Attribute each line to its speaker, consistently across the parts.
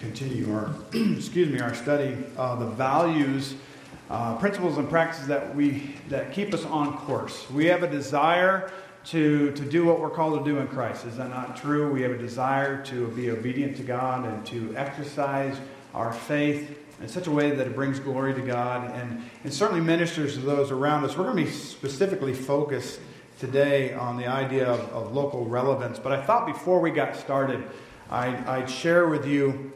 Speaker 1: continue our our study of the values, principles, and practices that keep us on course. We have a desire to do what we're called to do in Christ. Is that not true? We have a desire to be obedient to God and to exercise our faith in such a way that it brings glory to God and certainly ministers to those around us. We're going to be specifically focused today on the idea of local relevance. But I thought before we got started, I'd share with you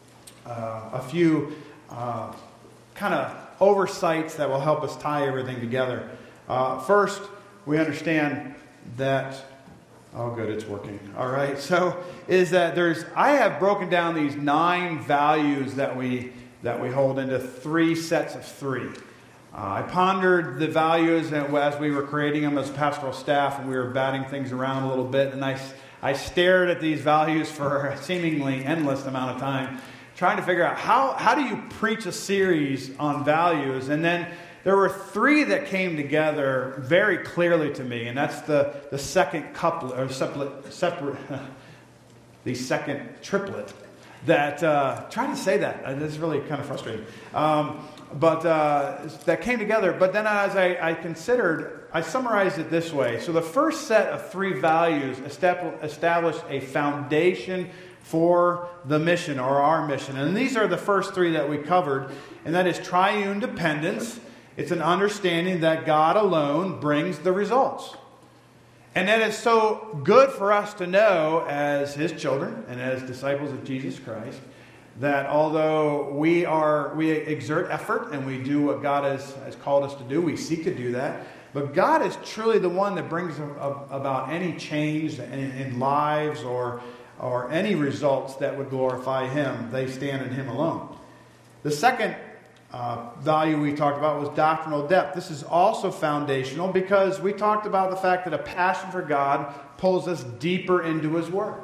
Speaker 1: a few kind of oversights that will help us tie everything together. First, we understand that, oh good, it's working. All right, so is that I have broken down these 9 values that we hold into 3 sets of 3. I pondered the values as we were creating them as pastoral staff, and we were batting things around a little bit, and I stared at these values for a seemingly endless amount of time, trying to figure out how do you preach a series on values. And then there were 3 that came together very clearly to me, and that's the second couplet or separate the second triplet. That trying to say that this is really kind of frustrating, but that came together. But then as I considered, I summarized it this way. So the first set of 3 values established a foundation for the mission or our mission, and these are the first 3 that we covered, and that is triune dependence. It's an understanding that God alone brings the results. And that is so good for us to know as His children and as disciples of Jesus Christ, that although we exert effort and we do what God has called us to do, we seek to do that, but God is truly the one that brings about any change in lives or any results that would glorify Him. They stand in Him alone. The second value we talked about was doctrinal depth. This is also foundational because we talked about the fact that a passion for God pulls us deeper into His Word.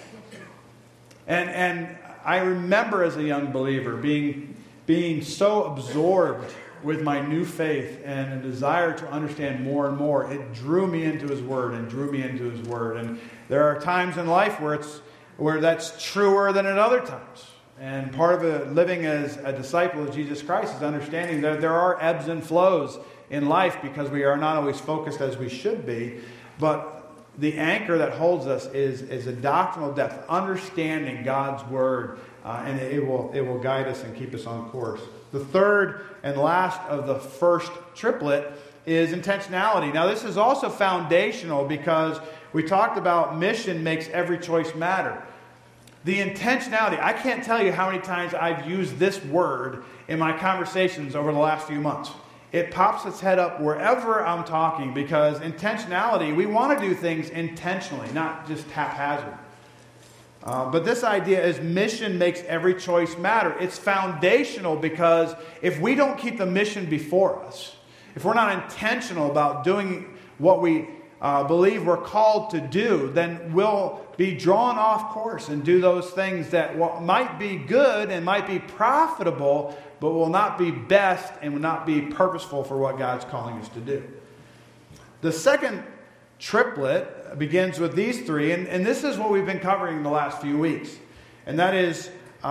Speaker 1: And I remember as a young believer being so absorbed with my new faith and a desire to understand more and more. It drew me into His Word and drew me into His Word. And there are times in life where that's truer than at other times. And part of living as a disciple of Jesus Christ is understanding that there are ebbs and flows in life because we are not always focused as we should be. But the anchor that holds us is a doctrinal depth, understanding God's Word, and it will guide us and keep us on course. The third and last of the first triplet is intentionality. Now this is also foundational because we talked about mission makes every choice matter. The intentionality, I can't tell you how many times I've used this word in my conversations over the last few months. It pops its head up wherever I'm talking because intentionality, we want to do things intentionally, not just haphazard. But this idea is mission makes every choice matter. It's foundational because if we don't keep the mission before us, if we're not intentional about doing what we believe we're called to do, then we'll be drawn off course and do those things that might be good and might be profitable, but will not be best and will not be purposeful for what God's calling us to do. The second triplet begins with these 3, and this is what we've been covering the last few weeks. And that is,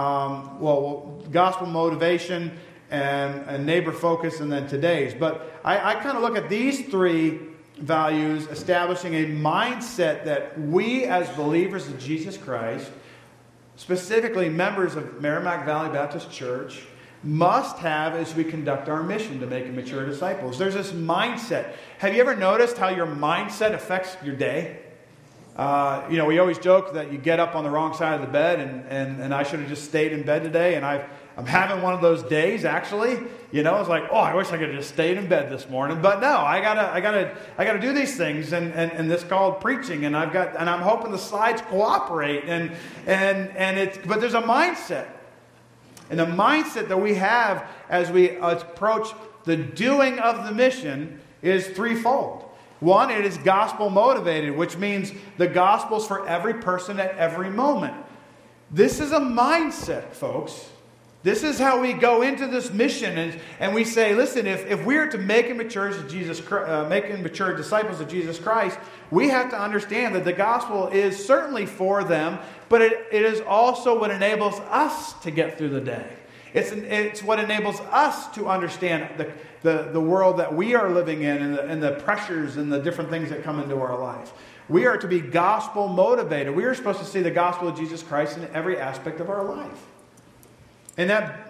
Speaker 1: gospel motivation and neighbor focus, and then today's. But I kind of look at these 3 values establishing a mindset that we as believers of Jesus Christ, specifically members of Merrimack Valley Baptist Church, must have as we conduct our mission to make mature disciples. There's this mindset. Have you ever noticed how your mindset affects your day? We always joke that you get up on the wrong side of the bed and I should have just stayed in bed today, and I'm having one of those days actually. It's like, I wish I could have just stayed in bed this morning. But no, I gotta do these things, and this called preaching, and I'm hoping the slides cooperate, but there's a mindset. And the mindset that we have as we approach the doing of the mission is threefold. One, it is gospel motivated, which means the gospel's for every person at every moment. This is a mindset, folks. This is how we go into this mission, and we say, listen, if we are to make mature disciples of Jesus Christ, we have to understand that the gospel is certainly for them, but it is also what enables us to get through the day. It's what enables us to understand the world that we are living in and the pressures and the different things that come into our life. We are to be gospel motivated. We are supposed to see the gospel of Jesus Christ in every aspect of our life. And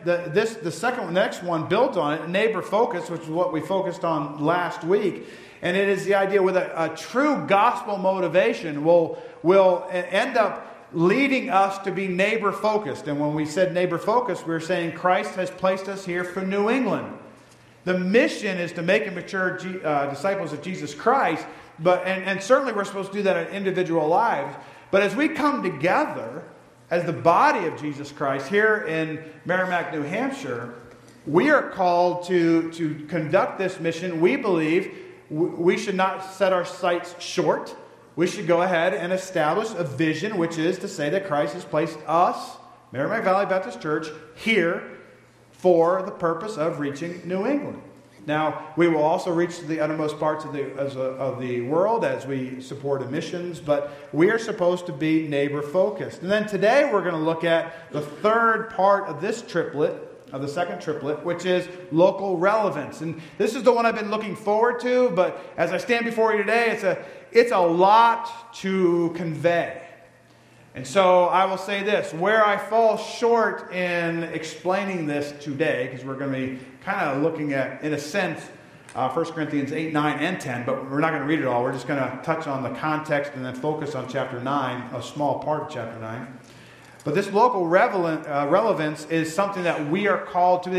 Speaker 1: the next one builds on it, neighbor focus, which is what we focused on last week. And it is the idea with a true gospel motivation will end up leading us to be neighbor focused. And when we said neighbor focused, we were saying Christ has placed us here for New England. The mission is to make and mature disciples of Jesus Christ, and certainly we're supposed to do that in individual lives. But as we come together as the body of Jesus Christ here in Merrimack, New Hampshire, we are called to conduct this mission. We believe we should not set our sights short. We should go ahead and establish a vision, which is to say that Christ has placed us, Merrimack Valley Baptist Church, here for the purpose of reaching New England. Now, we will also reach the uttermost parts of the world as we support missions, but we are supposed to be neighbor-focused. And then today we're going to look at the third part of this triplet, of the second triplet, which is local relevance. And this is the one I've been looking forward to, but as I stand before you today, it's a lot to convey. And so I will say this, where I fall short in explaining this today, because we're going to be kind of looking at, in a sense, 1 Corinthians 8, 9, and 10, but we're not going to read it all. We're just going to touch on the context and then focus on chapter 9, a small part of chapter 9. But this local relevance is something that we are called to.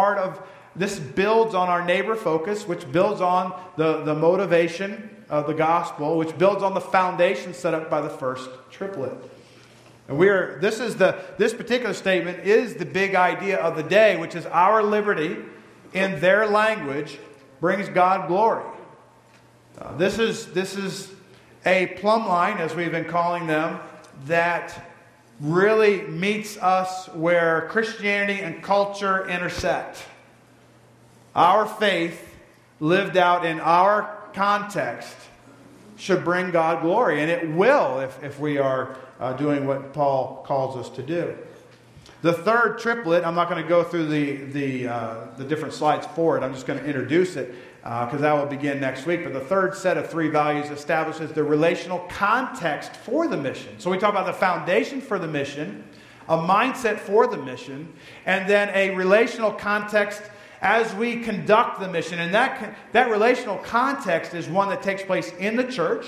Speaker 1: This builds on our neighbor focus, which builds on the motivation of the gospel, which builds on the foundation set up by the first triplet. And this particular statement is the big idea of the day, which is our liberty in their language brings God glory. This is a plumb line, as we've been calling them, that really meets us where Christianity and culture intersect. Our faith, lived out in our context, should bring God glory. And it will if we are doing what Paul calls us to do. The third triplet, I'm not going to go through the different slides for it. I'm just going to introduce it because that will begin next week. But the third set of three values establishes the relational context for the mission. So we talk about the foundation for the mission, a mindset for the mission, and then a relational context as we conduct the mission. And that relational context is one that takes place in the church.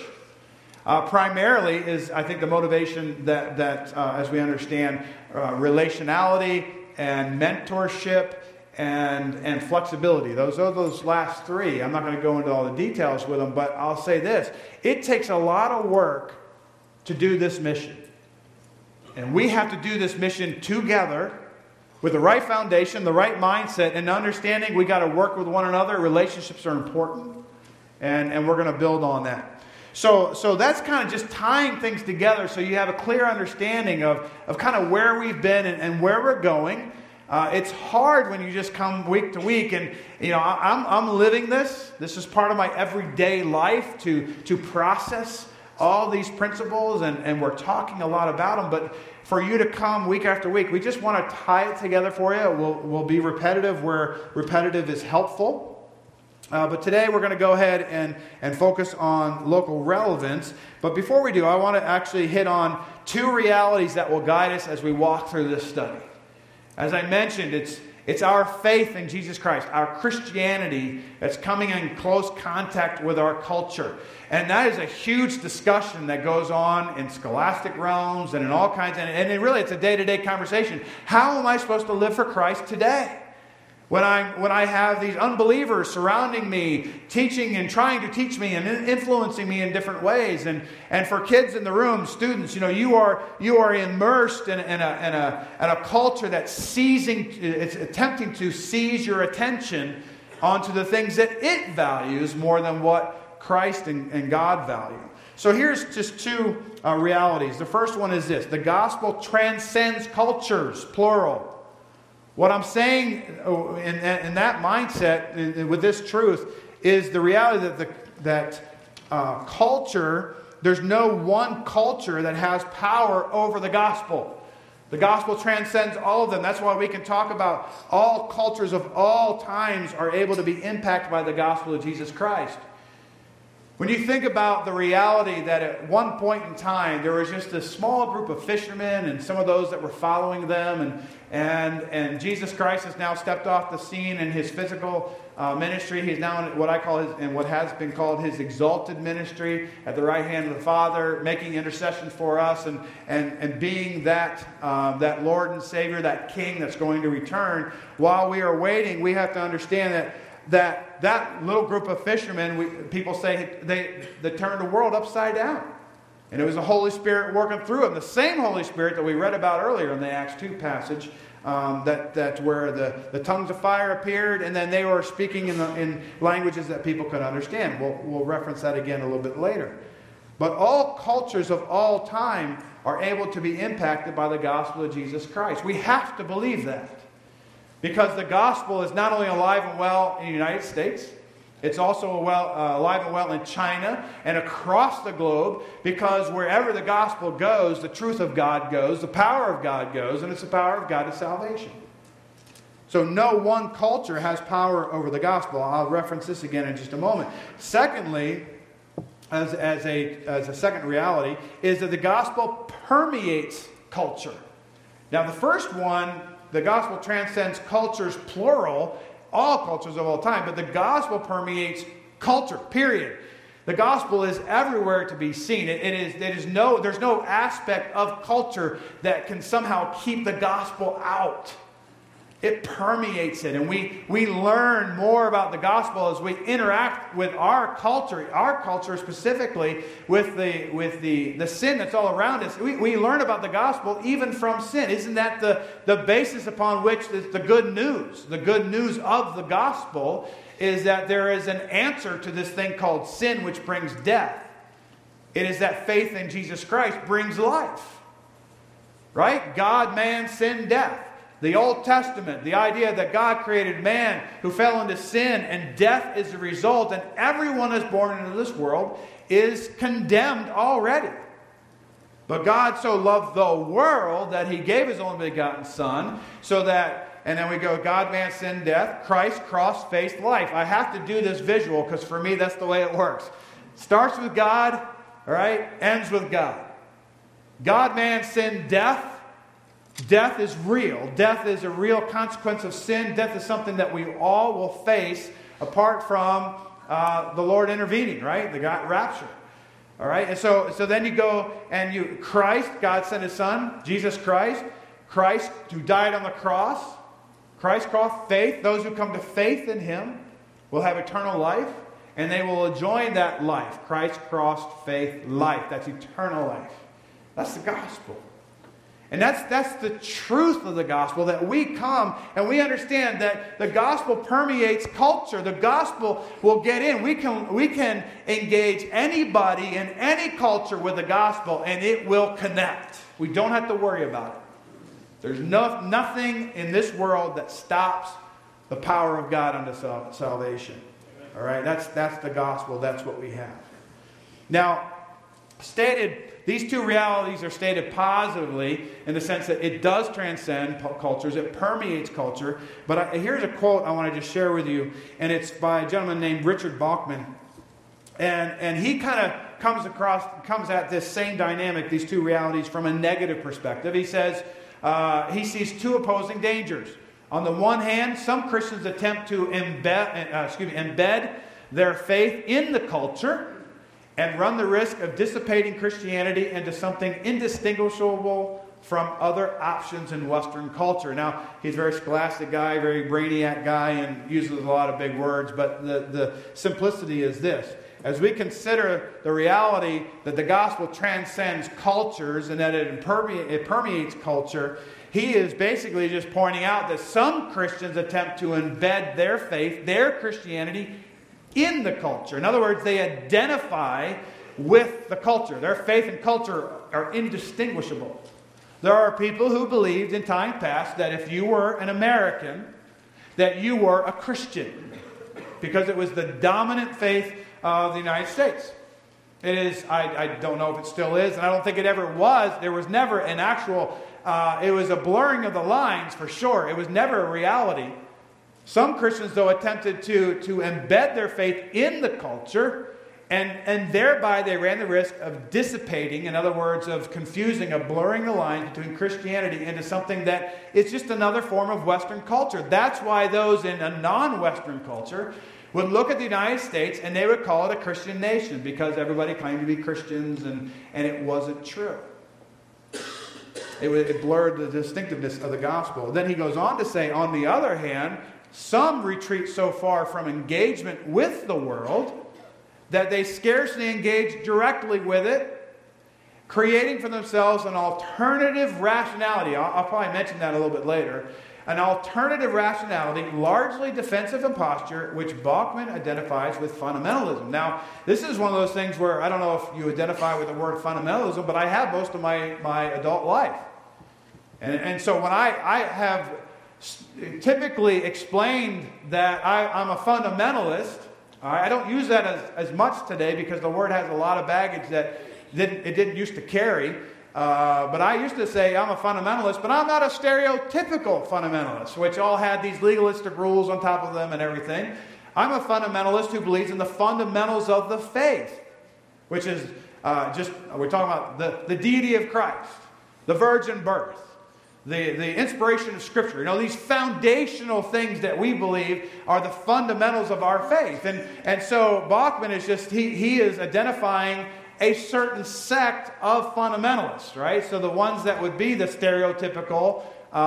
Speaker 1: Primarily is, I think, the motivation that as we understand, relationality and mentorship and flexibility. Those are those last three. I'm not going to go into all the details with them, but I'll say this. It takes a lot of work to do this mission. And we have to do this mission together with the right foundation, the right mindset, and understanding we got to work with one another. Relationships are important, and we're going to build on that. So that's kind of just tying things together so you have a clear understanding of kind of where we've been and where we're going. It's hard when you just come week to week, and I'm living this. This is part of my everyday life to process all these principles, and we're talking a lot about them. But for you to come week after week, we just want to tie it together for you. We'll be repetitive where repetitive is helpful. But today we're going to go ahead and focus on local relevance. But before we do, I want to actually hit on two realities that will guide us as we walk through this study. As I mentioned, it's our faith in Jesus Christ, our Christianity that's coming in close contact with our culture. And that is a huge discussion that goes on in scholastic realms and in all kinds. And really, it's a day-to-day conversation. How am I supposed to live for Christ today? When I have these unbelievers surrounding me, teaching and trying to teach me and influencing me in different ways, and for kids in the room, students, you are immersed in a culture that's it's attempting to seize your attention onto the things that it values more than what Christ and God value. So here's just two realities. The first one is this: the gospel transcends cultures, plural. What I'm saying in that mindset, with this truth, is the reality that culture There's no one culture that has power over the gospel. The gospel transcends all of them. That's why we can talk about all cultures of all times are able to be impacted by the gospel of Jesus Christ. When you think about the reality that at one point in time there was just this small group of fishermen and some of those that were following them, and Jesus Christ has now stepped off the scene in his physical ministry. He's now in what I call what has been called his exalted ministry at the right hand of the Father, making intercession for us and being that Lord and Savior, that King that's going to return. While we are waiting, we have to understand that little group of fishermen, people say they turned the world upside down. And it was the Holy Spirit working through them. The same Holy Spirit that we read about earlier in the Acts 2 passage, that's where the tongues of fire appeared, and then they were speaking in languages that people could understand. We'll reference that again a little bit later. But all cultures of all time are able to be impacted by the gospel of Jesus Christ. We have to believe that. Because the gospel is not only alive and well in the United States, it's also alive and well in China and across the globe, because wherever the gospel goes, the truth of God goes, the power of God goes, and it's the power of God to salvation. So no one culture has power over the gospel. I'll reference this again in just a moment. Secondly, as a second reality, is that the gospel permeates culture. Now the first one, the gospel transcends cultures, plural, all cultures of all time, but the gospel permeates culture, period. The gospel is everywhere to be seen. There's no aspect of culture that can somehow keep the gospel out. It permeates it, and we learn more about the gospel as we interact with our culture specifically with the sin that's all around us. We learn about the gospel even from sin. Isn't that the basis upon which the good news of the gospel is that there is an answer to this thing called sin, which brings death. It is that faith in Jesus Christ brings life. Right? God, man, sin, death. The Old Testament, the idea that God created man who fell into sin and death is the result, and everyone that's born into this world is condemned already. But God so loved the world that He gave His only begotten Son, so that, and then we go, God, man, sin, death, Christ, cross, faith, life. I have to do this visual because for me that's the way it works. Starts with God, all right, ends with God. God, man, sin, death. Death is real. Death is a real consequence of sin. Death is something that we all will face apart from the Lord intervening, right? The God rapture. All right? And so then you go and Christ, God sent His Son, Jesus Christ who died on the cross. Christ cross, faith. Those who come to faith in Him will have eternal life, and they will enjoy that life. Christ crossed, faith, life. That's eternal life. That's the gospel. And that's the truth of the gospel, that we come and we understand that the gospel permeates culture. The gospel will get in. We can engage anybody in any culture with the gospel and it will connect. We don't have to worry about it. There's nothing in this world that stops the power of God unto salvation. All right, that's the gospel. That's what we have. Now, these two realities are stated positively in the sense that it does transcend cultures. It permeates culture. But here's a quote I want to just share with you. And it's by a gentleman named Richard Bachman. And he kind of comes at this same dynamic, these two realities, from a negative perspective. He says he sees two opposing dangers. On the one hand, some Christians attempt to embed their faith in the culture and run the risk of dissipating Christianity into something indistinguishable from other options in Western culture. Now, he's a very scholastic guy, very brainiac guy, and uses a lot of big words, but the simplicity is this. As we consider the reality that the gospel transcends cultures and that it permeates culture, he is basically just pointing out that some Christians attempt to embed their faith, their Christianity, in the culture. In other words, they identify with the culture. Their faith and culture are indistinguishable. There are people who believed in time past that if you were an American, that you were a Christian, because it was the dominant faith of the United States. It is, I don't know if it still is, and I don't think it ever was. There was never an actual, it was a blurring of the lines for sure. It was never a reality. Some Christians, though, attempted to embed their faith in the culture, and thereby they ran the risk of dissipating, in other words, of confusing, of blurring the lines between Christianity into something that is just another form of Western culture. That's why those in a non-Western culture would look at the United States and they would call it a Christian nation because everybody claimed to be Christians, and it wasn't true. It blurred the distinctiveness of the gospel. Then he goes on to say, on the other hand, some retreat so far from engagement with the world that they scarcely engage directly with it, creating for themselves an alternative rationality. I'll probably mention that a little bit later. An alternative rationality, largely defensive in posture, which Bauckham identifies with fundamentalism. Now, this is one of those things where I don't know if you identify with the word fundamentalism, but I have most of my adult life. And so when I have typically explained that I'm a fundamentalist, I don't use that as much today because the word has a lot of baggage that it didn't used to carry. But I used to say I'm a fundamentalist, but I'm not a stereotypical fundamentalist, which all had these legalistic rules on top of them and everything. I'm a fundamentalist who believes in the fundamentals of the faith, which is we're talking about the deity of Christ, the virgin birth, the inspiration of Scripture. You know, these foundational things that we believe are the fundamentals of our faith. And so Bauckham is just, he is identifying a certain sect of fundamentalists, right? So the ones that would be the stereotypical,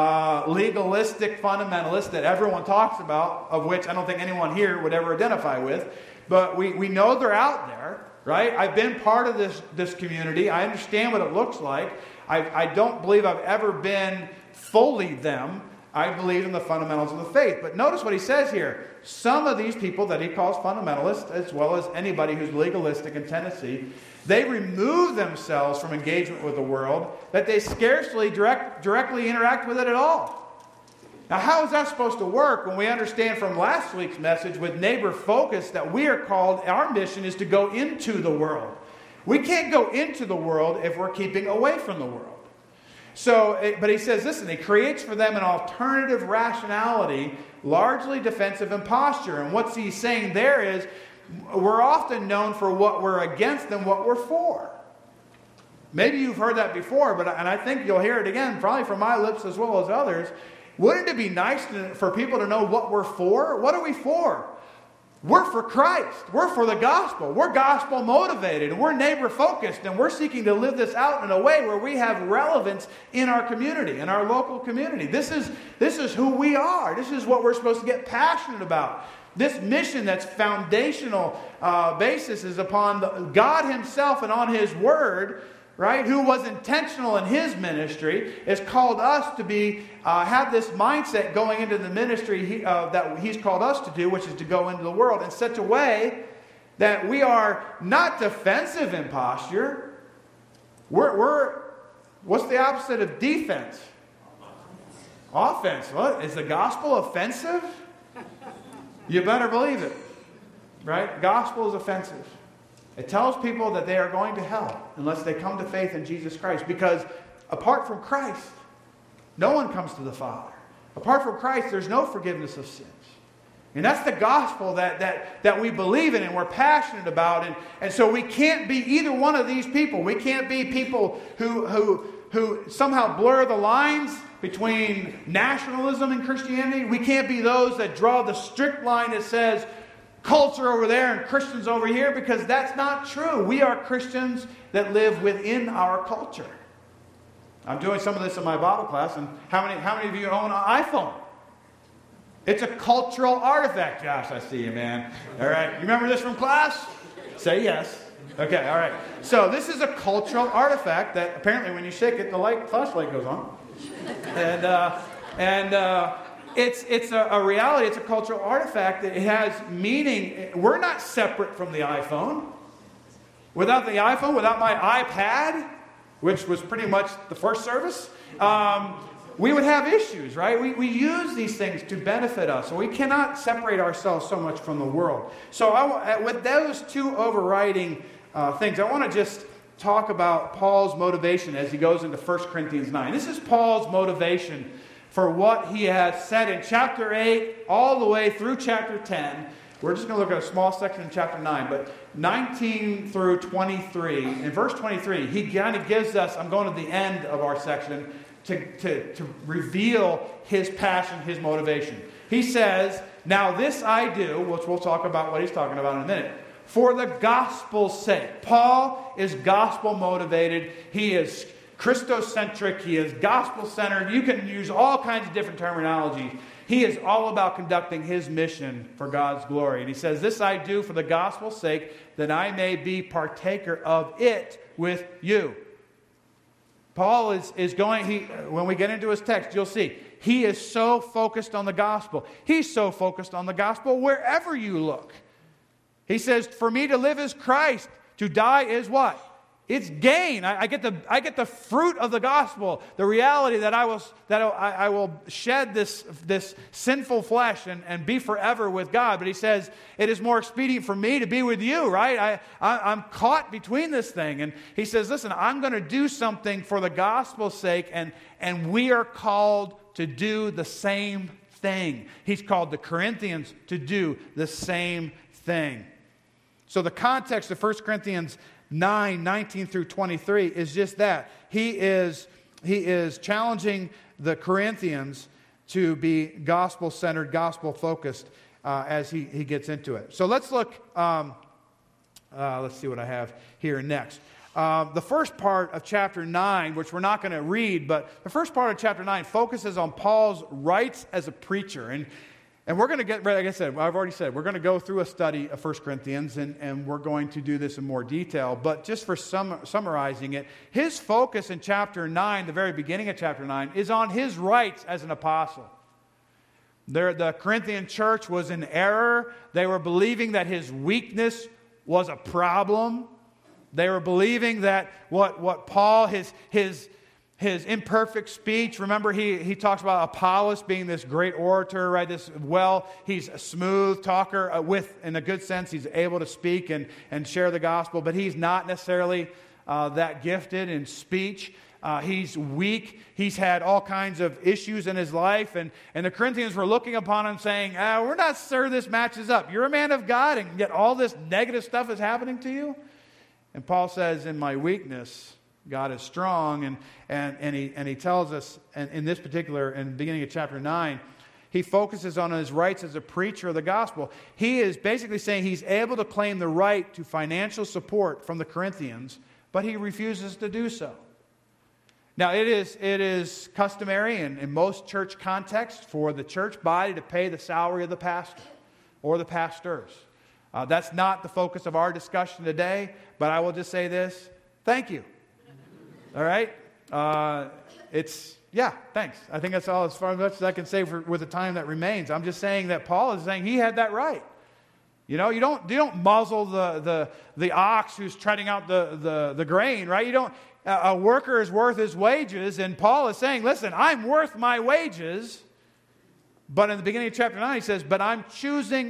Speaker 1: legalistic fundamentalists that everyone talks about, of which I don't think anyone here would ever identify with. But we know they're out there, right? I've been part of this community. I understand what it looks like. I don't believe I've ever been fully them. I believe in the fundamentals of the faith. But notice what he says here. Some of these people that he calls fundamentalists, as well as anybody who's legalistic in tendency, they remove themselves from engagement with the world, that they scarcely directly interact with it at all. Now, how is that supposed to work when we understand from last week's message with neighbor focus that we are called, our mission is to go into the world. We can't go into the world if we're keeping away from the world. But he says, listen, he creates for them an alternative rationality, largely defensive in posture. And what he's saying there is, we're often known for what we're against than what we're for. Maybe you've heard that before, and I think you'll hear it again, probably from my lips as well as others. Wouldn't it be nice for people to know what we're for? What are we for? We're for Christ. We're for the gospel. We're gospel motivated. And we're neighbor focused. And we're seeking to live this out in a way where we have relevance in our community, in our local community. This is who we are. This is what we're supposed to get passionate about. This mission that's foundational basis is upon God himself and on his word, right, who was intentional in his ministry, has called us to be, have this mindset going into the ministry that he's called us to do, which is to go into the world in such a way that we are not defensive in posture. What's the opposite of defense? Offense. What? Is the gospel offensive? You better believe it, right? Gospel is offensive. It tells people that they are going to hell unless they come to faith in Jesus Christ. Because apart from Christ, no one comes to the Father. Apart from Christ, there's no forgiveness of sins. And that's the gospel that we believe in and we're passionate about. And so we can't be either one of these people. We can't be people who somehow blur the lines between nationalism and Christianity. We can't be those that draw the strict line that says culture over there and Christians over here, because that's not true. We are Christians that live within our culture. I'm doing some of this in my Bible class, and how many of you own an iPhone? It's a cultural artifact. Josh, I see you, man. All right. You remember this from class? Say yes. Okay, all right. So this is a cultural artifact that apparently when you shake it, the flashlight goes on. And it's a reality. It's a cultural artifact that it has meaning. We're not separate from the iPhone. Without the iPhone, without my iPad, which was pretty much the first service, we would have issues, right? We use these things to benefit us. So we cannot separate ourselves so much from the world. So with those two overriding things. I want to just talk about Paul's motivation as he goes into 1 Corinthians 9. This is Paul's motivation for what he has said in chapter 8 all the way through chapter 10. We're just going to look at a small section in chapter 9, but 19 through 23. In verse 23, he kind of gives us, I'm going to the end of our section, to reveal his passion, his motivation. He says, now this I do, which we'll talk about what he's talking about in a minute, for the gospel's sake. Paul is gospel motivated. He is Christocentric. He is gospel centered. You can use all kinds of different terminology. He is all about conducting his mission for God's glory. And he says, this I do for the gospel's sake, that I may be partaker of it with you. Paul is going, when we get into his text, you'll see, he is so focused on the gospel. He's so focused on the gospel wherever you look. He says, for me to live is Christ. To die is what? It's gain. I get the fruit of the gospel. The reality that I will shed this sinful flesh and be forever with God. But he says, it is more expedient for me to be with you, right? I'm caught between this thing. And he says, listen, I'm going to do something for the gospel's sake. And we are called to do the same thing. He's called the Corinthians to do the same thing. So the context of 1 Corinthians 9, 19 through 23 is just that. He is challenging the Corinthians to be gospel-centered, gospel-focused as he gets into it. So let's look, let's see what I have here next. The first part of chapter 9, which we're not going to read, but the first part of chapter 9 focuses on Paul's rights as a preacher. And we're going to get, like I said, I've already said, we're going to go through a study of 1 Corinthians, and we're going to do this in more detail. But just for summarizing it, his focus in chapter 9, the very beginning of chapter 9, is on his rights as an apostle. The Corinthian church was in error. They were believing that his weakness was a problem. They were believing that what Paul, his imperfect speech, remember he talks about Apollos being this great orator, right? He's a smooth talker in a good sense. He's able to speak and share the gospel, but he's not necessarily that gifted in speech. He's weak. He's had all kinds of issues in his life, and the Corinthians were looking upon him saying, we're not sure this matches up. You're a man of God, and yet all this negative stuff is happening to you? And Paul says, in my weakness, God is strong, and he tells us, and in this particular, in the beginning of chapter 9, he focuses on his rights as a preacher of the gospel. He is basically saying he's able to claim the right to financial support from the Corinthians, but he refuses to do so. Now, it is customary in most church contexts for the church body to pay the salary of the pastor or the pastors. That's not the focus of our discussion today, but I will just say this, thank you. All right? Thanks. I think that's all as far as I can say with the time that remains. I'm just saying that Paul is saying he had that right. You know, you don't muzzle the ox who's treading out the grain, right? A worker is worth his wages, and Paul is saying, listen, I'm worth my wages. But in the beginning of chapter 9, he says, but I'm choosing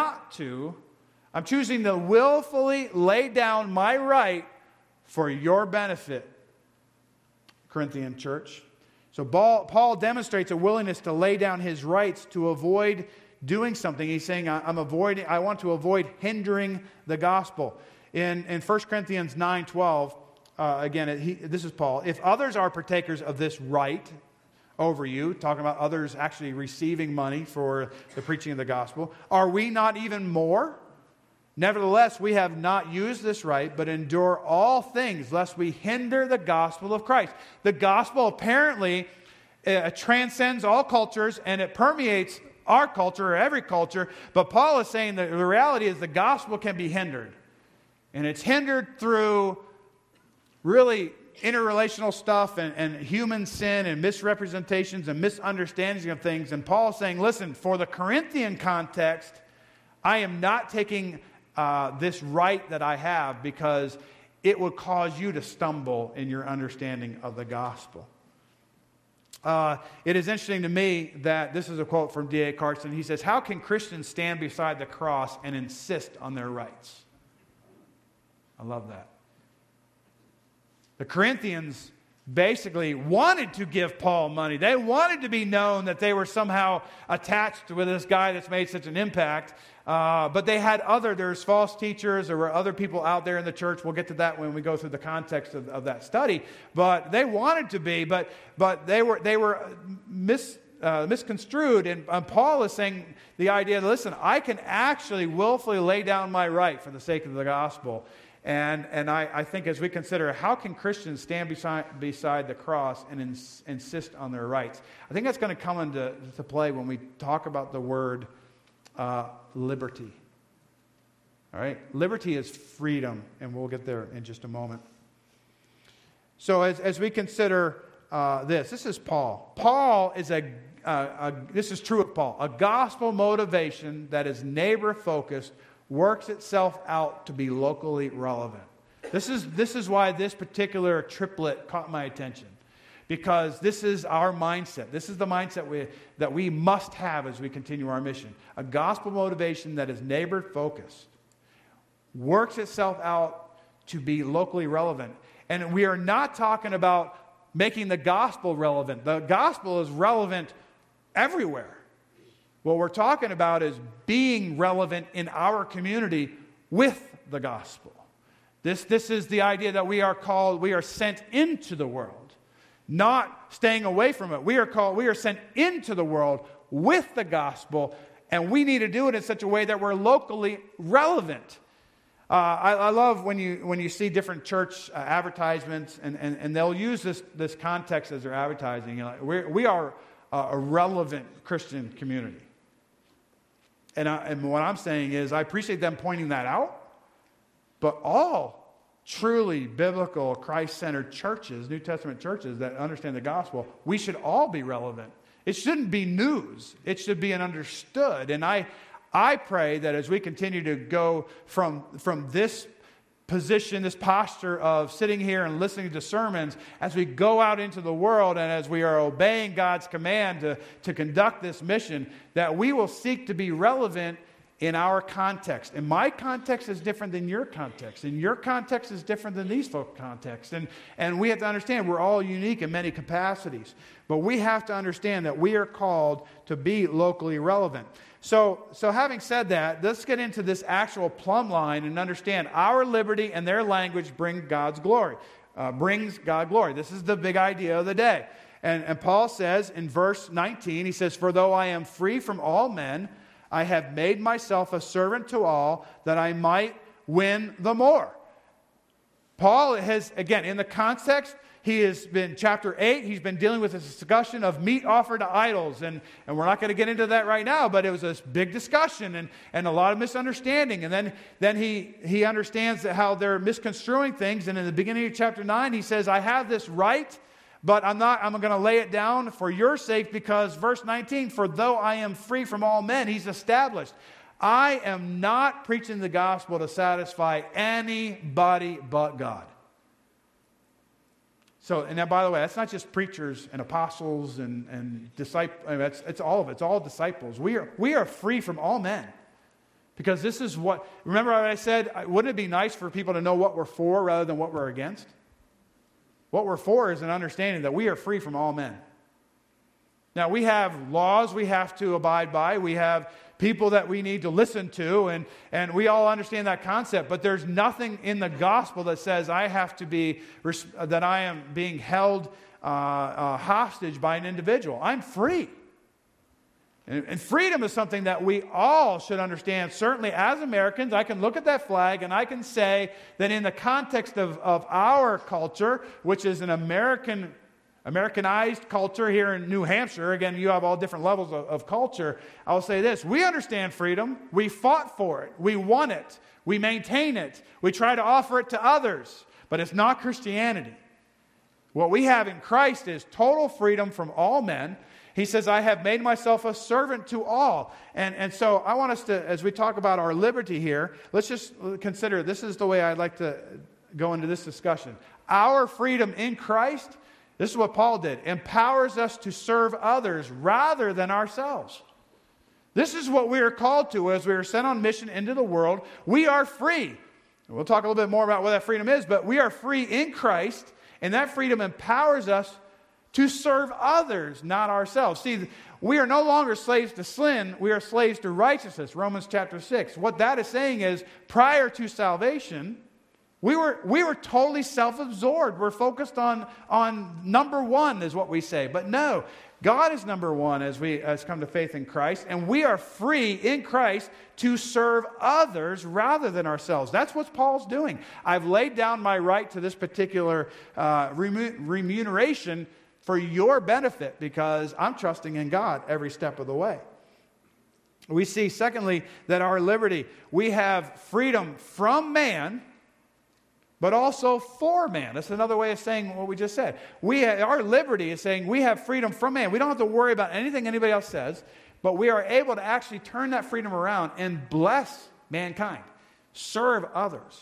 Speaker 1: to willfully lay down my right for your benefit, Corinthian church. So Paul demonstrates a willingness to lay down his rights to avoid doing something. He's saying, I want to avoid hindering the gospel. In 1 Corinthians 9:12, this is Paul. If others are partakers of this right over you, talking about others actually receiving money for the preaching of the gospel, are we not even more? Nevertheless, we have not used this right, but endure all things, lest we hinder the gospel of Christ. The gospel apparently transcends all cultures, and it permeates our culture or every culture. But Paul is saying that the reality is the gospel can be hindered. And it's hindered through really interrelational stuff and human sin and misrepresentations and misunderstandings of things. And Paul is saying, listen, for the Corinthian context, I am not taking this right that I have because it would cause you to stumble in your understanding of the gospel. It is interesting to me that this is a quote from D.A. Carson. He says, how can Christians stand beside the cross and insist on their rights? I love that. The Corinthians basically wanted to give Paul money. They wanted to be known that they were somehow attached with this guy that's made such an impact. But they had there's false teachers. There were other people out there in the church. We'll get to that when we go through the context of that study. But they wanted to be, but they were misconstrued. And Paul is saying the idea that, listen, I can actually willfully lay down my right for the sake of the gospel. And I think as we consider how can Christians stand beside the cross and insist on their rights, I think that's going to come into play when we talk about the word liberty. All right? Liberty is freedom, and we'll get there in just a moment. So as we consider this is Paul. Paul is this is true of Paul, a gospel motivation that is neighbor-focused, works itself out to be locally relevant. This is why this particular triplet caught my attention, because this is our mindset. This is the mindset that we must have as we continue our mission. A gospel motivation that is neighbor-focused, works itself out to be locally relevant. And we are not talking about making the gospel relevant. The gospel is relevant everywhere. What we're talking about is being relevant in our community with the gospel. This is the idea that we are sent into the world, not staying away from it. We are sent into the world with the gospel, and we need to do it in such a way that we're locally relevant. I love when you see different church advertisements, and they'll use this context as their advertising. You know, we are a relevant Christian community. And what I'm saying is, I appreciate them pointing that out, but all truly biblical, Christ-centered churches, New Testament churches that understand the gospel, we should all be relevant. It shouldn't be news. It should be an understood. And I pray that as we continue to go from this position, this posture of sitting here and listening to sermons, as we go out into the world and as we are obeying God's command to conduct this mission, that we will seek to be relevant in our context. And my context is different than your context. And your context is different than these folks' context. And we have to understand we're all unique in many capacities. But we have to understand that we are called to be locally relevant. So having said that, let's get into this actual plumb line and understand our liberty and their language brings God glory. This is the big idea of the day. And Paul says in verse 19, he says, "For though I am free from all men, I have made myself a servant to all, that I might win the more." Paul has, again, in the context, he has been, chapter 8, he's been dealing with this discussion of meat offered to idols. And we're not going to get into that right now, but it was a big discussion and a lot of misunderstanding. And then he understands that how they're misconstruing things. And in the beginning of chapter 9, he says, "I have this right, but I'm going to lay it down for your sake," because verse 19, "For though I am free from all men," he's established, "I am not preaching the gospel to satisfy anybody but God." So, and then, by the way, that's not just preachers and apostles and disciples. I mean, it's all of it. It's all disciples. We are free from all men. Because this is what, remember what I said? Wouldn't it be nice for people to know what we're for rather than what we're against? What we're for is an understanding that we are free from all men. Now, we have laws we have to abide by. We have people that we need to listen to, and we all understand that concept. But there's nothing in the gospel that says I am being held hostage by an individual. I'm free. And freedom is something that we all should understand. Certainly as Americans, I can look at that flag and I can say that in the context of our culture, which is an Americanized culture here in New Hampshire, again, you have all different levels of culture, I will say this: we understand freedom. We fought for it. We won it. We maintain it. We try to offer it to others. But it's not Christianity. What we have in Christ is total freedom from all men. He says, "I have made myself a servant to all." And so I want us to, as we talk about our liberty here, let's just consider, this is the way I'd like to go into this discussion. Our freedom in Christ, this is what Paul did, empowers us to serve others rather than ourselves. This is what we are called to as we are sent on mission into the world. We are free. We'll talk a little bit more about what that freedom is, but we are free in Christ, and that freedom empowers us to serve others, not ourselves. See, we are no longer slaves to sin, we are slaves to righteousness, Romans chapter 6. What that is saying is, prior to salvation, we were totally self-absorbed. We're focused on number one, is what we say. But no, God is number one as come to faith in Christ, and we are free in Christ to serve others rather than ourselves. That's what Paul's doing. I've laid down my right to this particular remuneration for your benefit because I'm trusting in God every step of the way. We see, secondly, that our liberty, we have freedom from man, but also for man. That's another way of saying what we just said. Our liberty is saying we have freedom from man. We don't have to worry about anything anybody else says, but we are able to actually turn that freedom around and bless mankind, serve others.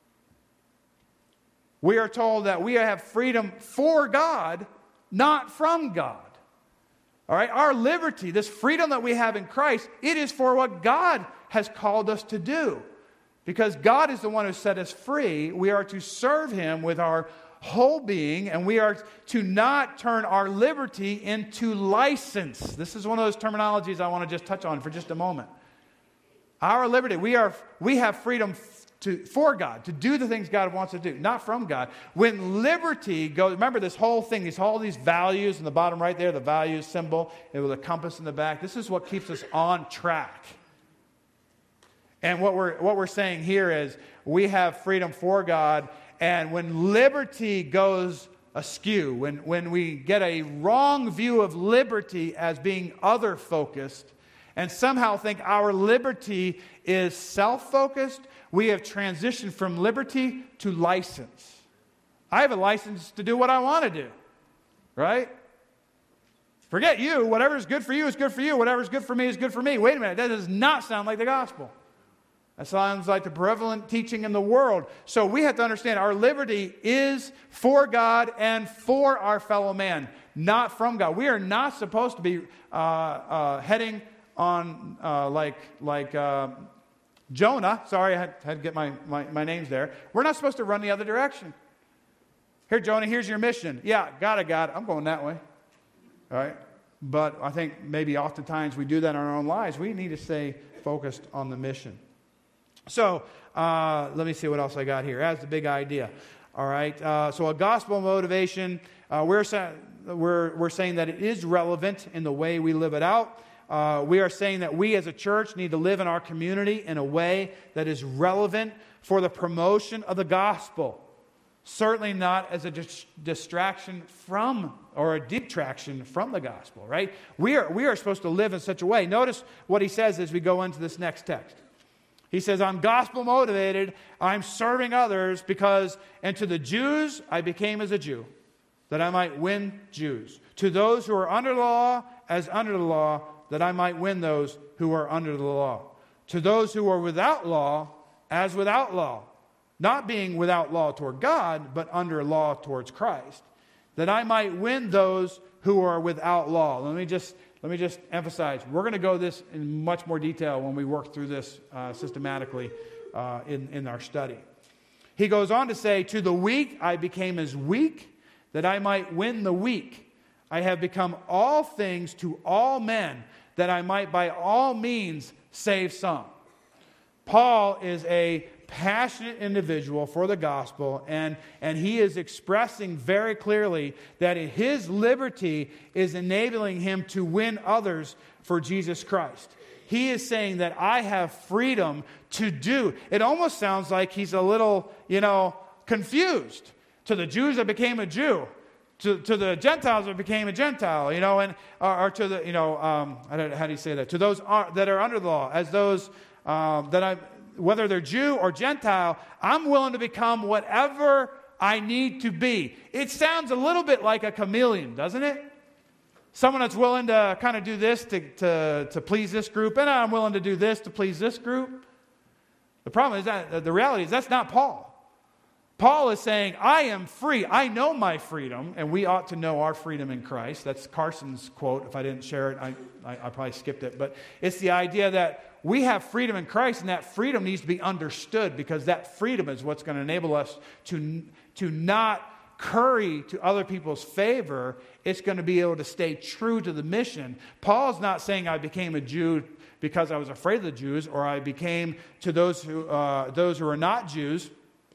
Speaker 1: We are told that we have freedom for God, not from God. All right, our liberty, this freedom that we have in Christ, it is for what God has called us to do. Because God is the one who set us free, we are to serve Him with our whole being, and we are to not turn our liberty into license. This is one of those terminologies I want to just touch on for just a moment. Our liberty, we have freedom for God, to do the things God wants to do, not from God. When liberty goes, remember this whole thing, all these values in the bottom right there, the values symbol, and with a compass in the back. This is what keeps us on track. And what we're saying here is we have freedom for God, and when liberty goes askew, when we get a wrong view of liberty as being other-focused, and somehow think our liberty is self-focused, we have transitioned from liberty to license. I have a license to do what I want to do, right? Forget you. Whatever is good for you is good for you. Whatever is good for me is good for me. Wait a minute. That does not sound like the gospel. That sounds like the prevalent teaching in the world. So we have to understand our liberty is for God and for our fellow man, not from God. We are not supposed to be heading on like Jonah. Sorry, I had to get my names there. We're not supposed to run the other direction. Here, Jonah, here's your mission. Yeah, got it. I'm going that way. All right? But I think maybe oftentimes we do that in our own lives. We need to stay focused on the mission. So let me see what else I got here. That's the big idea. All right. So a gospel motivation. We're saying that it is relevant in the way we live it out. We are saying that we as a church need to live in our community in a way that is relevant for the promotion of the gospel. Certainly not as a distraction from or a detraction from the gospel, right? We are supposed to live in such a way. Notice what he says as we go into this next text. He says, I'm gospel motivated, I'm serving others because, and to the Jews I became as a Jew, that I might win Jews. To those who are under the law, as under the law, that I might win those who are under the law. To those who are without law, as without law, not being without law toward God, but under law towards Christ, that I might win those who are without law. Let me just emphasize, we're going to go this in much more detail when we work through this systematically in our study. He goes on to say, to the weak I became as weak, that I might win the weak. I have become all things to all men, that I might by all means save some. Paul is a passionate individual for the gospel, and he is expressing very clearly that his liberty is enabling him to win others for Jesus Christ. He is saying that I have freedom to do. It almost sounds like he's a little, confused. To the Jews I became a Jew. To the Gentiles I became a Gentile, or to the, how do you say that? To those that are under the law, as those whether they're Jew or Gentile, I'm willing to become whatever I need to be. It sounds a little bit like a chameleon, doesn't it? Someone that's willing to kind of do this to please this group, and I'm willing to do this to please this group. The problem is that the reality is that's not Paul. Paul is saying, I am free. I know my freedom, and we ought to know our freedom in Christ. That's Carson's quote. If I didn't share it, I probably skipped it. But it's the idea that we have freedom in Christ, and that freedom needs to be understood, because that freedom is what's going to enable us to not curry to other people's favor. It's going to be able to stay true to the mission. Paul's not saying I became a Jew because I was afraid of the Jews, or I became to those who are not Jews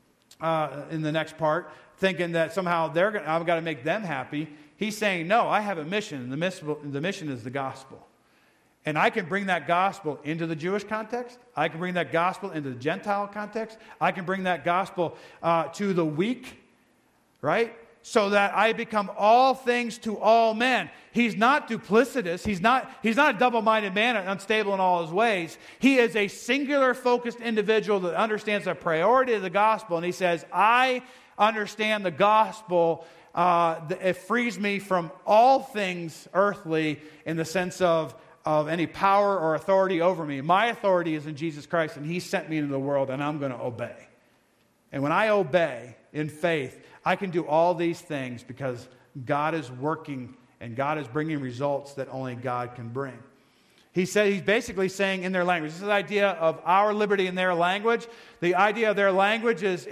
Speaker 1: in the next part, thinking that somehow I've got to make them happy. He's saying, no, I have a mission, and the mission is the gospel. And I can bring that gospel into the Jewish context. I can bring that gospel into the Gentile context. I can bring that gospel to the weak, right? So that I become all things to all men. He's not duplicitous. He's not a double-minded man, unstable in all his ways. He is a singular focused individual that understands the priority of the gospel. And he says, I understand the gospel. It frees me from all things earthly in the sense of any power or authority over me. My authority is in Jesus Christ, and He sent me into the world, and I'm going to obey. And when I obey in faith, I can do all these things because God is working, and God is bringing results that only God can bring. He's basically saying in their language. This is the idea of our liberty in their language. The idea of their language is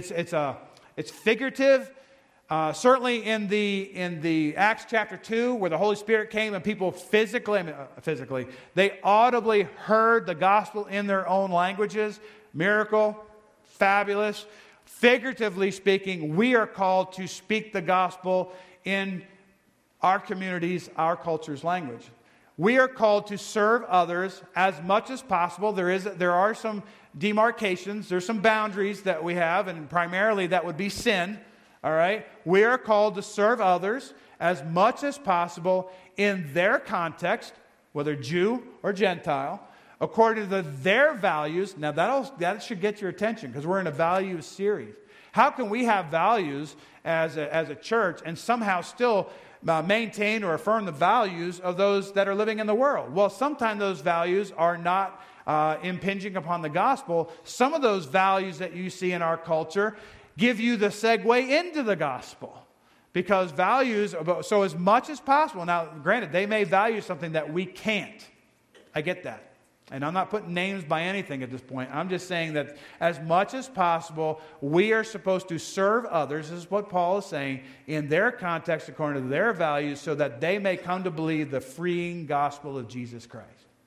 Speaker 1: it's figurative. Certainly in the Acts chapter 2, where the Holy Spirit came and people physically, they audibly heard the gospel in their own languages. Miracle, fabulous. Figuratively speaking, we are called to speak the gospel in our communities, our culture's language. We are called to serve others as much as possible. There are some demarcations, there's some boundaries that we have, and primarily that would be sin. All right? We are called to serve others as much as possible in their context, whether Jew or Gentile, according to their values. Now, that should get your attention, because we're in a values series. How can we have values as a church and somehow still maintain or affirm the values of those that are living in the world? Well, sometimes those values are not impinging upon the gospel. Some of those values that you see in our culture give you the segue into the gospel, because values, so as much as possible. Now, granted, they may value something that we can't. I get that. And I'm not putting names by anything at this point. I'm just saying that as much as possible, we are supposed to serve others. This is what Paul is saying, in their context, according to their values, so that they may come to believe the freeing gospel of Jesus Christ.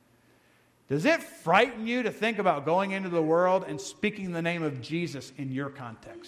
Speaker 1: Does it frighten you to think about going into the world and speaking the name of Jesus in your context?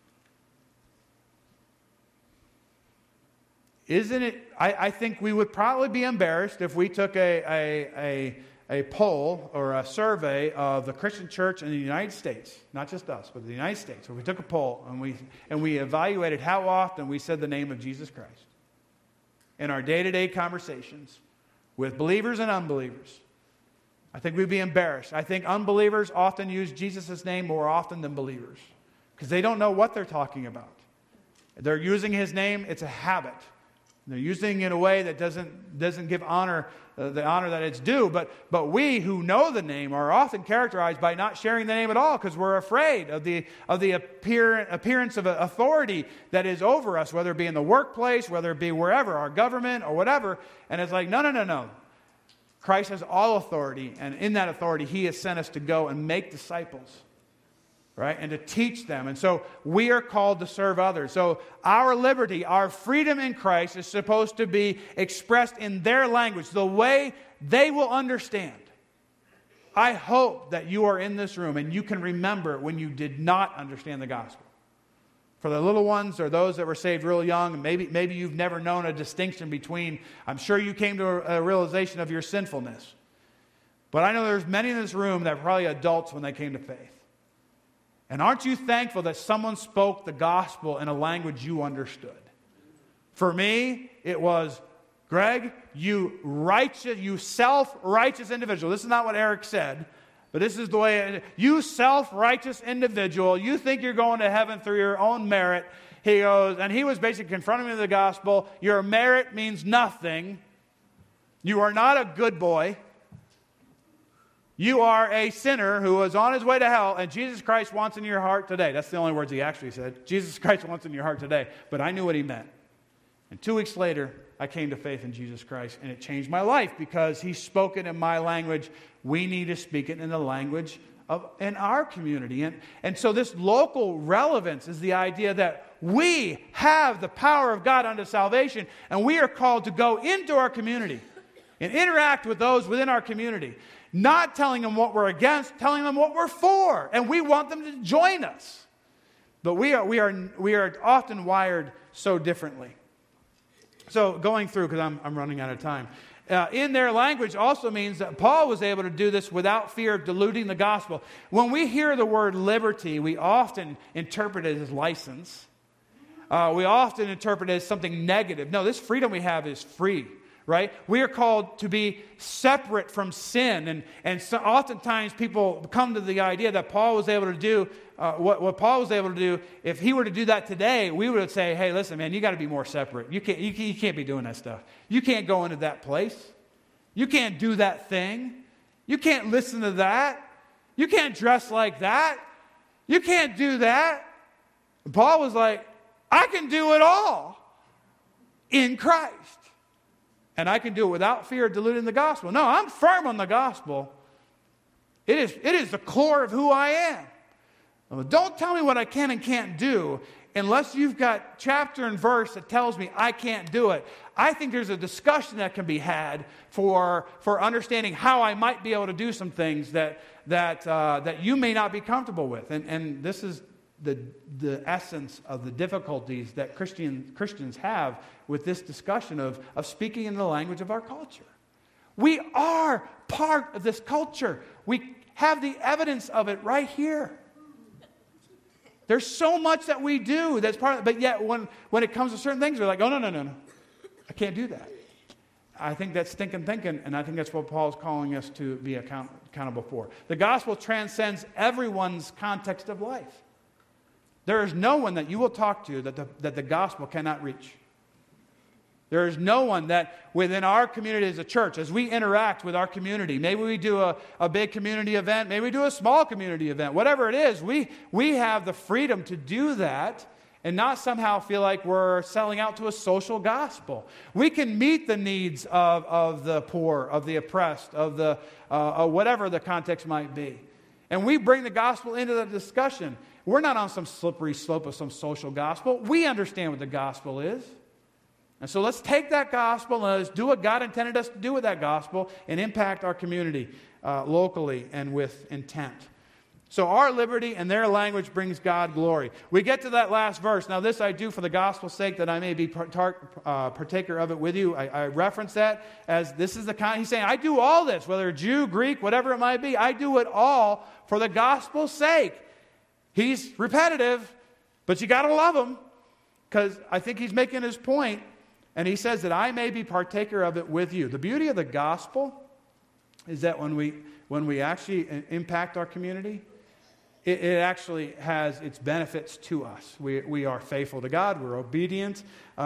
Speaker 1: Isn't it? I think we would probably be embarrassed if we took a poll or a survey of the Christian church in the United States, not just us, but the United States. So we took a poll and we evaluated how often we said the name of Jesus Christ in our day-to-day conversations with believers and unbelievers. I think we'd be embarrassed. I think unbelievers often use Jesus' name more often than believers, because they don't know what they're talking about. They're using His name. It's a habit. They're using it in a way that doesn't give honor, the honor that it's due. But we who know the name are often characterized by not sharing the name at all, because we're afraid of the appearance of authority that is over us, whether it be in the workplace, whether it be wherever, our government or whatever. And it's like, no. Christ has all authority, and in that authority, He has sent us to go and make disciples, right? And to teach them. And so we are called to serve others. So our liberty, our freedom in Christ is supposed to be expressed in their language, the way they will understand. I hope that you are in this room and you can remember when you did not understand the gospel. For the little ones or those that were saved real young, maybe you've never known a distinction between, I'm sure you came to a realization of your sinfulness. But I know there's many in this room that were probably adults when they came to faith. And aren't you thankful that someone spoke the gospel in a language you understood? For me, it was, Greg, you self-righteous individual. This is not what Eric said, but this is the way, you self-righteous individual, you think you're going to heaven through your own merit. He goes, and he was basically confronting me with the gospel. Your merit means nothing. You are not a good boy. You are a sinner who is on his way to hell, and Jesus Christ wants in your heart today. That's the only words he actually said. Jesus Christ wants in your heart today. But I knew what he meant. And 2 weeks later, I came to faith in Jesus Christ, and it changed my life because he spoke it in my language. We need to speak it in the language in our community. And so this local relevance is the idea that we have the power of God unto salvation, and we are called to go into our community and interact with those within our community, not telling them what we're against, telling them what we're for, and we want them to join us. But we are often wired so differently. So going through, because I'm running out of time, in their language also means that Paul was able to do this without fear of diluting the gospel. When we hear the word liberty, we often interpret it as license. We often interpret it as something negative. No, this freedom we have is free, right? We are called to be separate from sin. And so oftentimes people come to the idea that Paul was able to do, what Paul was able to do. If he were to do that today, we would say, hey, listen, man, you got to be more separate. You can't be doing that stuff. You can't go into that place. You can't do that thing. You can't listen to that. You can't dress like that. You can't do that. And Paul was like, I can do it all in Christ. And I can do it without fear of diluting the gospel. No, I'm firm on the gospel. It is the core of who I am. Don't tell me what I can and can't do unless you've got chapter and verse that tells me I can't do it. I think there's a discussion that can be had for understanding how I might be able to do some things that you may not be comfortable with. And this is the essence of the difficulties that Christians have with this discussion of speaking in the language of our culture. We are part of this culture. We have the evidence of it right here. There's so much that we do that's part of it, but yet when it comes to certain things, we're like, oh, no. I can't do that. I think that's stinking thinking, and I think that's what Paul's calling us to be accountable for. The gospel transcends everyone's context of life. There is no one that you will talk to that the gospel cannot reach. There is no one that within our community as a church, as we interact with our community, maybe we do a big community event, maybe we do a small community event, whatever it is, we have the freedom to do that and not somehow feel like we're selling out to a social gospel. We can meet the needs of the poor, of the oppressed, of the whatever the context might be. And we bring the gospel into the discussion. We're not on some slippery slope of some social gospel. We understand what the gospel is. And so let's take that gospel and let's do what God intended us to do with that gospel and impact our community locally and with intent. So our liberty and their language brings God glory. We get to that last verse. Now this I do for the gospel's sake, that I may be partaker of it with you. I reference that as this is the kind. He's saying, I do all this, whether Jew, Greek, whatever it might be. I do it all for the gospel's sake. He's repetitive, but you got to love him because I think he's making his point. And he says that I may be partaker of it with you. The beauty of the gospel is that when we actually impact our community, it actually has its benefits to us. We are faithful to God. We're obedient.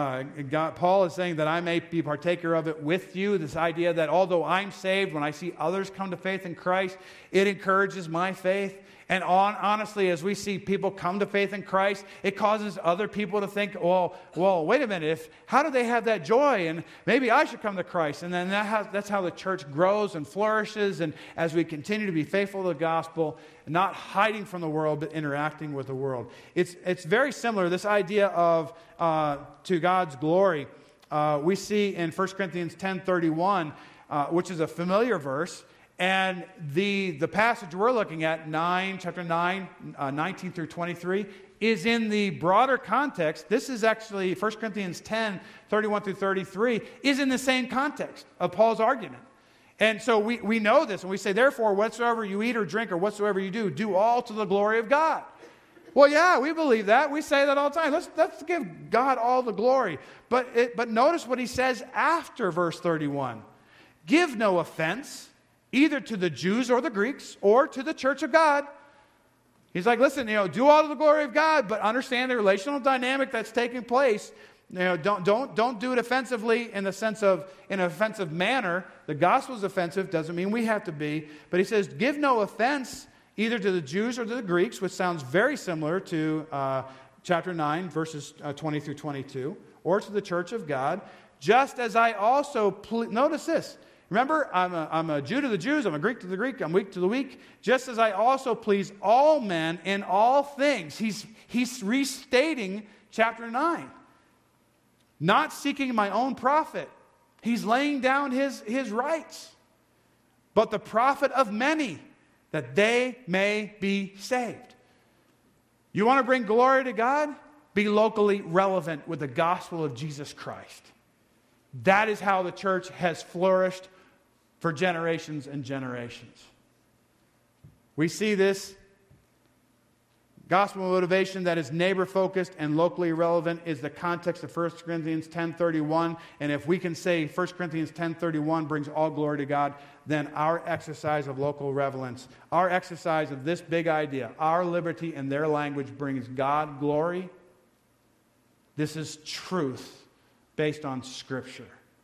Speaker 1: Paul is saying that I may be partaker of it with you. This idea that although I'm saved, when I see others come to faith in Christ, it encourages my faith. And honestly, as we see people come to faith in Christ, it causes other people to think, well, wait a minute, how do they have that joy? And maybe I should come to Christ. And then that's how the church grows and flourishes. And as we continue to be faithful to the gospel, not hiding from the world, but interacting with the world. It's very similar, this idea of to God's glory. We see in 1 Corinthians 10:31, which is a familiar verse. And the passage we're looking at, chapter 9, 19 through 23, is in the broader context. This is actually 1 Corinthians 10, 31 through 33, is in the same context of Paul's argument. And so we know this, and we say, therefore, whatsoever you eat or drink or whatsoever you do all to the glory of God. Well, yeah, we believe that. We say that all the time. Let's give God all the glory. But notice what he says after verse 31. Give no offense either to the Jews or the Greeks or to the church of God. He's like, listen, do all to the glory of God, but understand the relational dynamic that's taking place. Don't do it offensively in an offensive manner. The gospel is offensive, doesn't mean we have to be. But he says, give no offense either to the Jews or to the Greeks, which sounds very similar to chapter 9, verses 20 through 22, or to the church of God. just as I also notice this. Remember, I'm a Jew to the Jews, I'm a Greek to the Greek, I'm weak to the weak. Just as I also please all men in all things. He's restating chapter 9. Not seeking my own profit. He's laying down his rights. But the profit of many, that they may be saved. You want to bring glory to God? Be locally relevant with the gospel of Jesus Christ. That is how the church has flourished for generations and generations. We see this gospel motivation that is neighbor-focused and locally relevant is the context of 1 Corinthians 10:31. And if we can say 1 Corinthians 10:31 brings all glory to God, then our exercise of local relevance, our exercise of this big idea, our liberty in their language brings God glory. This is truth based on Scripture.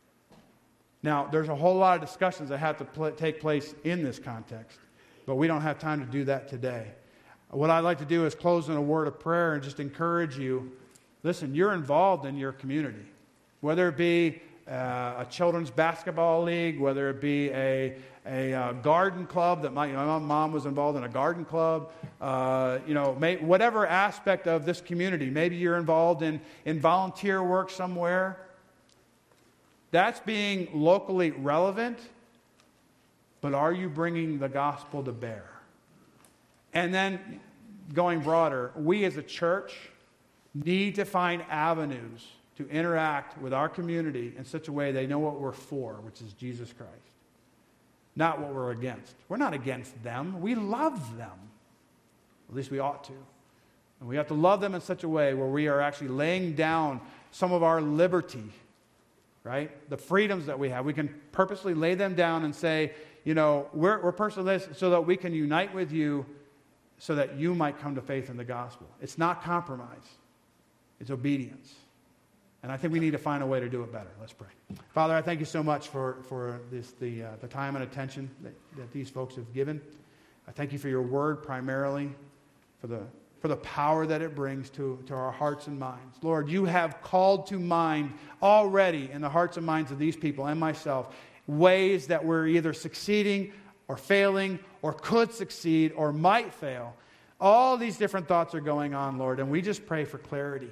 Speaker 1: Now, there's a whole lot of discussions that have to take place in this context, but we don't have time to do that today. What I'd like to do is close in a word of prayer and just encourage you. Listen, you're involved in your community, whether it be a children's basketball league, whether it be a garden club that my mom was involved in a garden club, whatever aspect of this community. Maybe you're involved in volunteer work somewhere. That's being locally relevant, but are you bringing the gospel to bear? And then, going broader, we as a church need to find avenues to interact with our community in such a way they know what we're for, which is Jesus Christ. Not what we're against. We're not against them. We love them. At least we ought to. And we have to love them in such a way where we are actually laying down some of our liberty, right? The freedoms that we have. We can purposely lay them down and say, we're personally so that we can unite with you so that you might come to faith in the gospel. It's not compromise. It's obedience. And I think we need to find a way to do it better. Let's pray. Father, I thank you so much for the time and attention that these folks have given. I thank you for your word primarily, for the power that it brings to our hearts and minds. Lord, you have called to mind already in the hearts and minds of these people and myself ways that we're either succeeding or failing or could succeed or might fail. All these different thoughts are going on, Lord, and we just pray for clarity.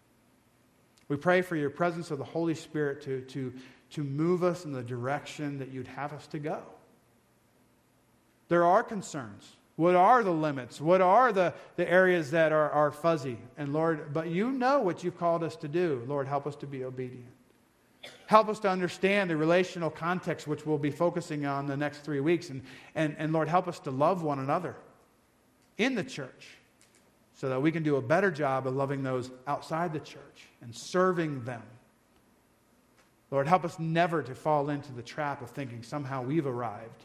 Speaker 1: We pray for your presence of the Holy Spirit to move us in the direction that you'd have us to go. There are concerns. What are the limits? What are the areas that are fuzzy? And Lord, but you know what you've called us to do. Lord, help us to be obedient. Help us to understand the relational context, which we'll be focusing on the next 3 weeks. And Lord, help us to love one another in the church so that we can do a better job of loving those outside the church and serving them. Lord, help us never to fall into the trap of thinking somehow we've arrived.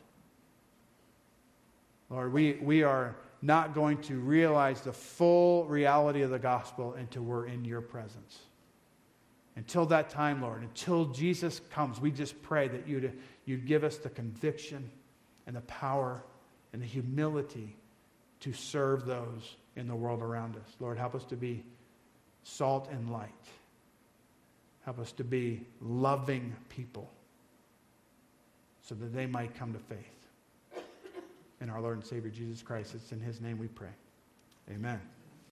Speaker 1: Lord, we are not going to realize the full reality of the gospel until we're in your presence. Until that time, Lord, until Jesus comes, we just pray that you'd give us the conviction and the power and the humility to serve those in the world around us. Lord, help us to be salt and light. Help us to be loving people so that they might come to faith in our Lord and Savior Jesus Christ. It's in his name we pray. Amen.